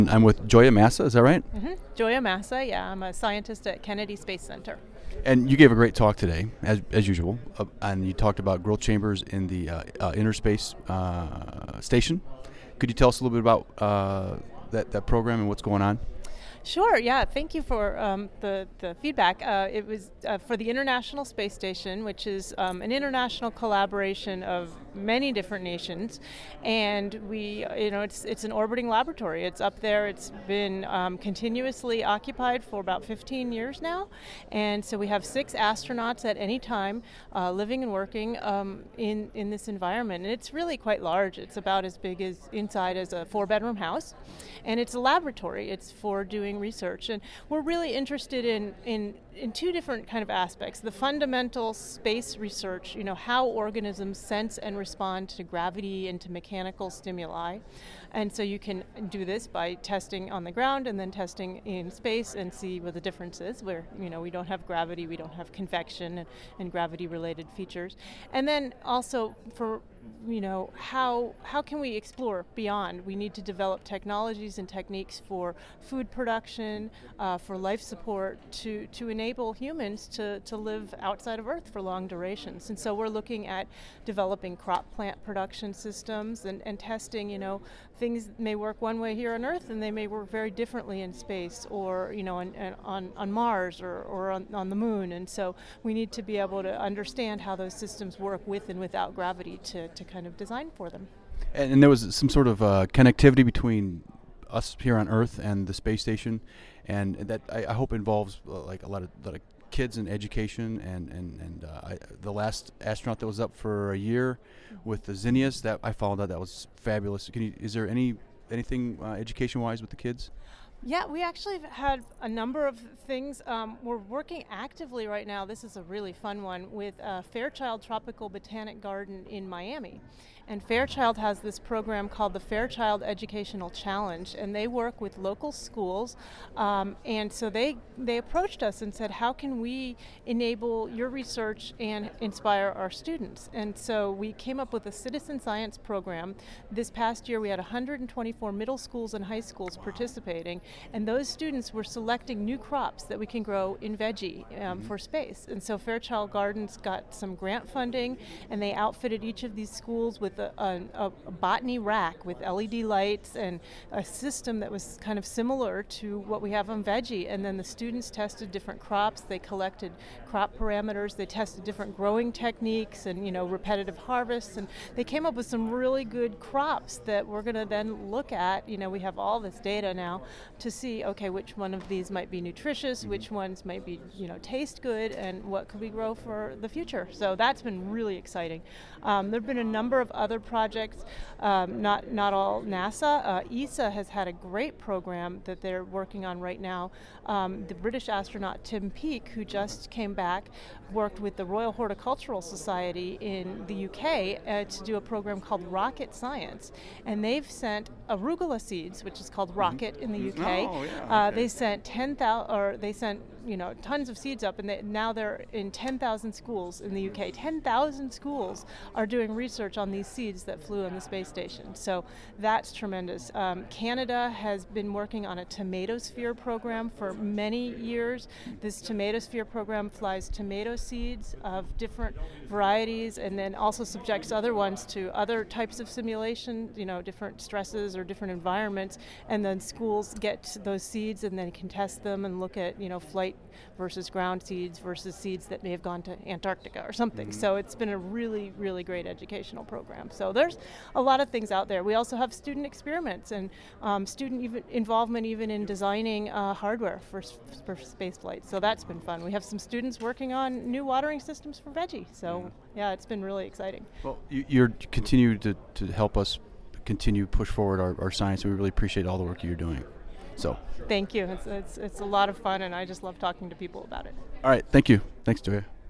I'm with Joya Massa, is that right? Joya Massa, yeah, I'm a scientist at Kennedy Space Center. And you gave a great talk today, as usual, and you talked about growth chambers in the Inner Space Station. Could you tell us a little bit about that program and what's going on? Sure, yeah, thank you for the feedback. It was for the International Space Station, which is an international collaboration of many different nations, and it's an orbiting laboratory. It's up there. It's been continuously occupied for about 15 years now, and so we have 6 astronauts at any time living and working in this environment, and it's really quite large. It's about as big as inside as a 4-bedroom house, and it's a laboratory. It's for doing research, and we're really interested in 2 different kind of aspects. The fundamental space research, how organisms sense and respond to gravity and to mechanical stimuli. And so you can do this by testing on the ground and then testing in space and see what the difference is, where we don't have gravity, we don't have convection and gravity related features. And then also for how can we explore beyond? We need to develop technologies and techniques for food production, for life support, to enable humans to live outside of Earth for long durations. And so we're looking at developing crop plant production systems and testing, things may work one way here on Earth and they may work very differently in space, or on Mars or on the moon. And so we need to be able to understand how those systems work with and without gravity to kind of design for them. And there was some sort of connectivity between us here on Earth and the space station, and that I hope involves like a lot of kids and education, and the last astronaut that was up for a year with the Zinnias, that I followed that was fabulous. Is there anything education-wise with the kids? Yeah, we actually have had a number of things. We're working actively right now. This is a really fun one with Fairchild Tropical Botanic Garden in Miami. And Fairchild has this program called the Fairchild Educational Challenge, and they work with local schools. And so they approached us and said, how can we enable your research and inspire our students? And so we came up with a citizen science program. This past year we had 124 middle schools and high schools participating, and those students were selecting new crops that we can grow in veggie for space. And so Fairchild Gardens got some grant funding, and they outfitted each of these schools with a botany rack with LED lights and a system that was kind of similar to what we have on veggie. And then the students tested different crops. They collected crop parameters. They tested different growing techniques and repetitive harvests, and they came up with some really good crops that we're going to then look at. We have all this data now to see, okay, which one of these might be nutritious, which ones might be taste good, and what could we grow for the future. So that's been really exciting. There have been a number of other projects, not all NASA. ESA has had a great program that they're working on right now. The British astronaut Tim Peake, who just came back, worked with the Royal Horticultural Society in the UK to do a program called Rocket Science. And they've sent arugula seeds, which is called Rocket in the UK. Oh, yeah. Okay. They sent 10,000, or they sent tons of seeds up, and now they're in 10,000 schools in the UK. 10,000 schools are doing research on these seeds that flew on the space station. So that's tremendous. Canada has been working on a Tomatosphere program for many years. This Tomatosphere program flies tomato seeds of different varieties, and then also subjects other ones to other types of simulation, different stresses or different environments, and then schools get those seeds and then can test them and look at flight versus ground seeds versus seeds that may have gone to Antarctica or something. Mm-hmm. So it's been a really, really great educational program. So there's a lot of things out there. We also have student experiments and student involvement even in designing hardware for space flight. So that's been fun. We have some students working on new watering systems for veggie. So yeah, it's been really exciting. Well, you continue to help us continue push forward our science. We really appreciate all the work you're doing. So thank you. It's a lot of fun, and I just love talking to people about it. All right. Thank you. Thanks, Joya.